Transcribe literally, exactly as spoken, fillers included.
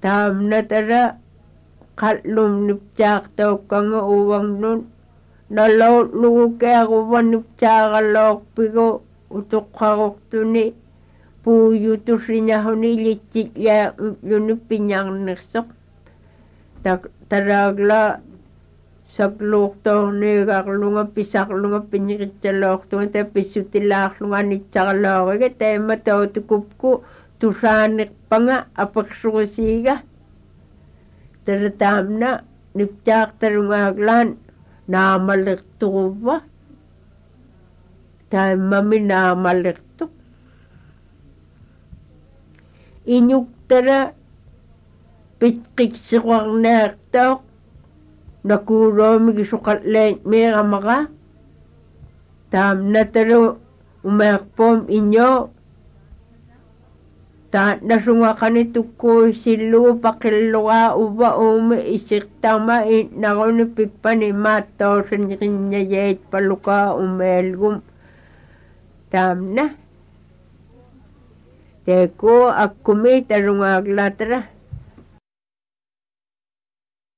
taamna tara kallum nipjaaq taukkanga uvangnun nalo luukeaguvan nipjaaqaloorpigu utuqqaruqtuni puuyutusinahuni litsikya lunippiñarnersoq taraagla sakluurtoorniigarlunga pisarlunga pinniqitsaloortunga tapissutilaarlunga nitsaralooriga taima tautukupku tusaanerpanga apersurusiiga tara taamna nipjaaqtarungaaglaan naamalirturuva taimami naamalirtu iñuktara pitqiksiqarnaartooq nakuuroomigi suqalleitmiiqamaqa taamnataru umeerpoom iñoo taannasungaqani tukkuisillugu paqillugaa uva uume isirtama inaruni pippani maattoosanriñayeitpalukaa umeelgum taamna teekuu akkumi tarungaaglatara